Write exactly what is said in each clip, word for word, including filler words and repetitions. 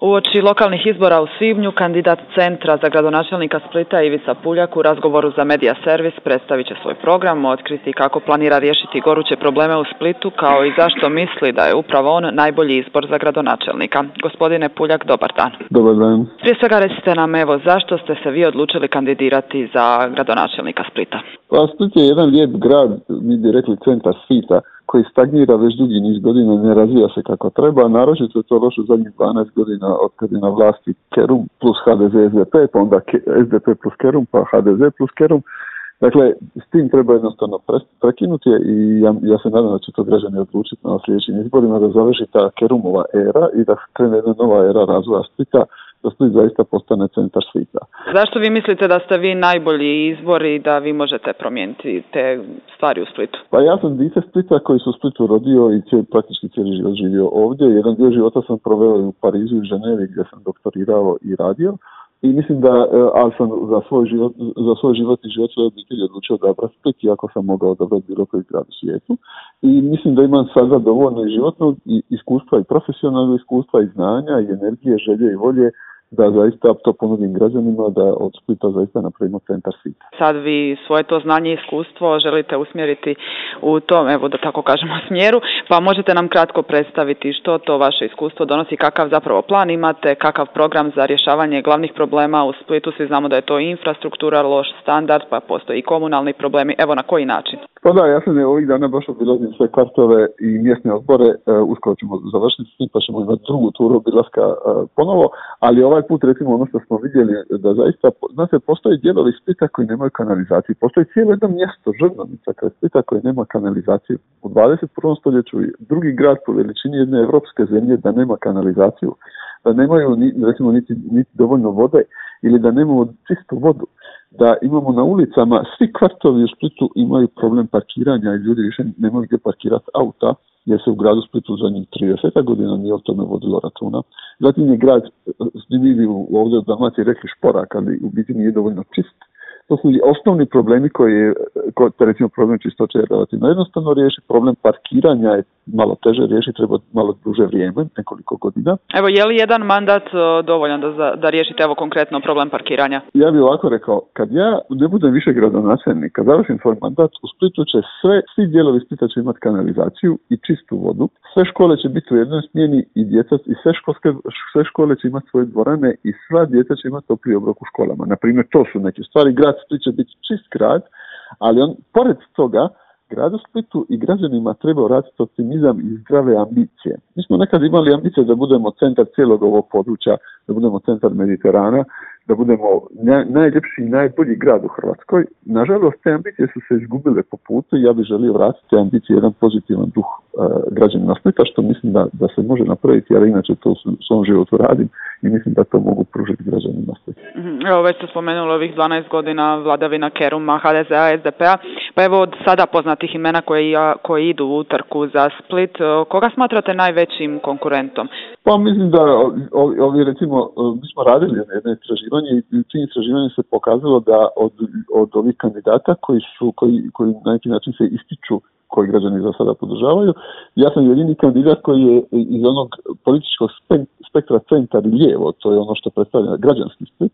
Uoči lokalnih izbora u svibnju, kandidat Centra za gradonačelnika Splita Ivica Puljak u razgovoru za Media Servis predstavit će svoj program, otkriti kako planira riješiti goruće probleme u Splitu, kao i zašto misli da je upravo on najbolji izbor za gradonačelnika. Gospodine Puljak, dobar dan. Dobar dan. Prije svega recite nam, evo, zašto ste se vi odlučili kandidirati za gradonačelnika Splita? Pa Split je jedan lijep grad, mi bi rekli centar svita, koji stagnira već dugi niz godina, ne razvija se kako treba, naročito je to loše u zadnjih dvanaest godina od kad je na vlasti Kerum plus H D Z S D P, pa onda S D P plus Kerum, pa H D Z plus Kerum. Dakle, s tim treba jednostavno prekinuti i ja, ja se nadam da će to građani odlučiti na sljedećim izborima, da završi ta Kerumova era i da krene jedna nova era razvoja Splita, da Split zaista postane centar svita. Zašto vi mislite da ste vi najbolji izbor i da vi možete promijeniti te stvari u Splitu? Pa ja sam dite Splita koji se u Splitu rodio i cijel, praktički cijeli život živio ovdje. Jedan dio života sam proveo i u Parizu i Ženevi gdje sam doktorirao i radio. I mislim da, ali sam za svoj život, za svoj život i život svoje obitelji odlučio odabrati Split, iako sam mogao odabrati bilo koji grad u svijetu. I mislim da imam sada dovoljno i životnog iskustva i profesionalnog iskustva i znanja i energije, želje i volje da zaista to ponudim građanima, da od Splita zaista napravimo centar svita. Sad vi svoje to znanje i iskustvo želite usmjeriti u tom, evo da tako kažemo, smjeru, pa možete nam kratko predstaviti što to vaše iskustvo donosi, kakav zapravo plan imate, kakav program za rješavanje glavnih problema u Splitu. Svi znamo da je to infrastruktura, loš standard, pa postoji i komunalni problemi. Evo, na koji način? Pa da, ja sam je ovih dana baš obilazim sve kvartove i mjesne odbore, uh, uskoro ćemo završiti s tim, pa ćemo imati drugu turu obilaska uh, ponovo, ali ovaj put recimo ono što smo vidjeli da zaista, znate, postoji dijelovi Splita koji nemaju kanalizaciju, postoji cijelo jedno mjesto, Žrnovnica kraj Splita koji nema kanalizaciju. U dvadeset prvom stoljeću drugi grad po veličini jedne evropske zemlje da nema kanalizaciju, da nemaju ni, recimo niti, niti dovoljno vode ili da nemamo čistu vodu, da imamo na ulicama, svi kvartovi u Splitu imaju problem parkiranja i ljudi više nemaju gdje parkirati auta, jer se u gradu Splitu u zadnjih trideset godina nije o tome vodilo računa. Zatim je grad, snimili ovdje u Dalmaciji rekli šporak, ali u biti nije dovoljno čist. To su osnovni problemi koji je, ko, recimo problem čistoće je relativno jednostavno riješiti, problem parkiranja je malo teže riješiti, treba malo duže vrijeme, nekoliko godina. Evo, je li jedan mandat dovoljan da, da riješite evo konkretno problem parkiranja? Ja bih ovako rekao, kad ja ne budem više gradonačelnik, kad završim svoj mandat, u Splitu će sve, svi dijelovi Splita će imati kanalizaciju i čistu vodu, sve škole će biti u jednoj smjeni i djeca i sve, školske, sve škole će imati svoje dvorane i sva djeca će imati topli obrok u školama. Naprimjer, to su neke stvari. Grad Split će biti čist grad, ali on, pored toga, gradu Splitu i građanima treba vratiti optimizam i zdrave ambicije. Mi smo nekad imali ambicije da budemo centar cijelog ovog područja, da budemo centar Mediterana, da budemo naj, najljepši i najbolji grad u Hrvatskoj. Nažalost, te ambicije su se izgubile po putu i ja bih želio vratiti te ambicije, jedan pozitivan duh uh, građanima Splita, što mislim da, da se može napraviti, ali inače to u svom životu radim i mislim da to mogu pružiti građanima Splita. Mm-hmm. Evo, već ste spomenuli ovih dvanaest godina vladavina Keruma, H D Z-a, S D P-a, pa evo od sada poznatih imena koji, koji idu u utrku za Split, koga smatrate najvećim konkurentom? Pa mislim da ovi, ovi recimo, mi smo radili jedno istraživanje i u tim istraživanju se pokazalo da od, od ovih kandidata koji su, koji, koji na neki način se ističu, koji građani za sada podržavaju, ja sam jedini kandidat koji je iz onog političkog spektra centar i lijevo, to je ono što predstavlja građanski Split.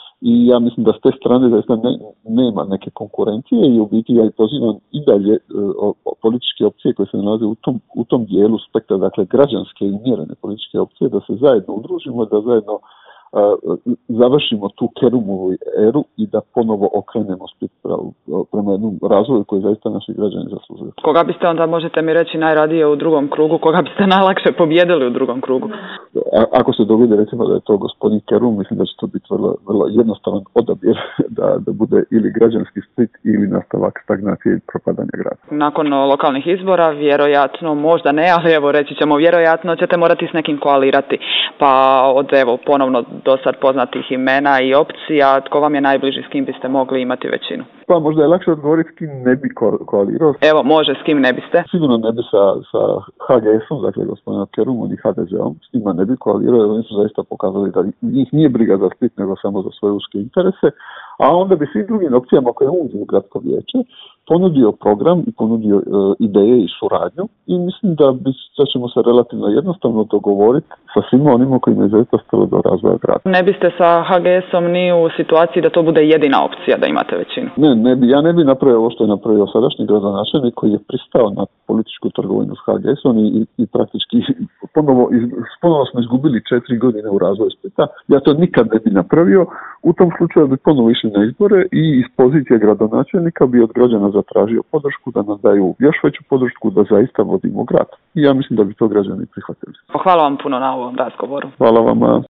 I ja mislim da s te strane zaista ne, nema neke konkurencije i u biti ja i pozivam i dalje o, o političke opcije koje se nalaze u tom, u tom dijelu spektra, dakle građanske i mjerene političke opcije, da se zajedno udružimo, da zajedno uh, završimo tu Kerumovu eru i da ponovo okrenemo Split prema jednom razvoju koji zaista naši građani zaslužuju. Koga biste onda, možete mi reći, najradije u drugom krugu, koga biste najlakše pobjedili u drugom krugu? A, ako se dogodi recimo da je to gospodin Kerum, mislim da će to biti vrlo, vrlo jednostavan odabir da, da bude ili građanski Split ili nastavak stagnacije i propadanja grada. Nakon lokalnih izbora, vjerojatno, možda ne, ali evo reći ćemo vjerojatno ćete morati s nekim koalirati. Pa od evo ponovno do sad poznatih imena i opcija, tko vam je najbliži, s kim biste mogli imati većinu? Pa možda je lakše odgovoriti s kim ne bi ko- koalirao. Evo, može, s kim ne biste? Sigurno ne bi sa, sa H G S-om, dakle gospodinom Kerumom i H D Z-om, s njima ne bi koalirao, jer oni su zaista pokazali da njih nije briga za Split, nego samo za svoje uske interese. a onda bi svim drugim opcijama koje uđu u gradsko vijeće ponudio program i ponudio e, ideje i suradnju i mislim da, bi, da ćemo se relativno jednostavno dogovoriti sa svima onima koji imaju zaista stalo do razvoja grada. Ne biste sa H G S-om ni u situaciji da to bude jedina opcija da imate većinu? Ne, ne bi, ja ne bi napravio ovo što je napravio sadašnji gradonačelnik koji je pristao na političku trgovinu s H G S-om i, i, i praktički ponovo, iz, ponovo smo izgubili četiri godine u razvoju Splita. Ja to nikad ne bi napravio. U tom slučaju bi ponovo išli na izbore i iz pozicije gradonačelnika bi od građana zatražio podršku da nam daju još veću podršku da zaista vodimo grad. I ja mislim da bi to građani prihvatili. Hvala vam puno na ovom razgovoru. Hvala vama.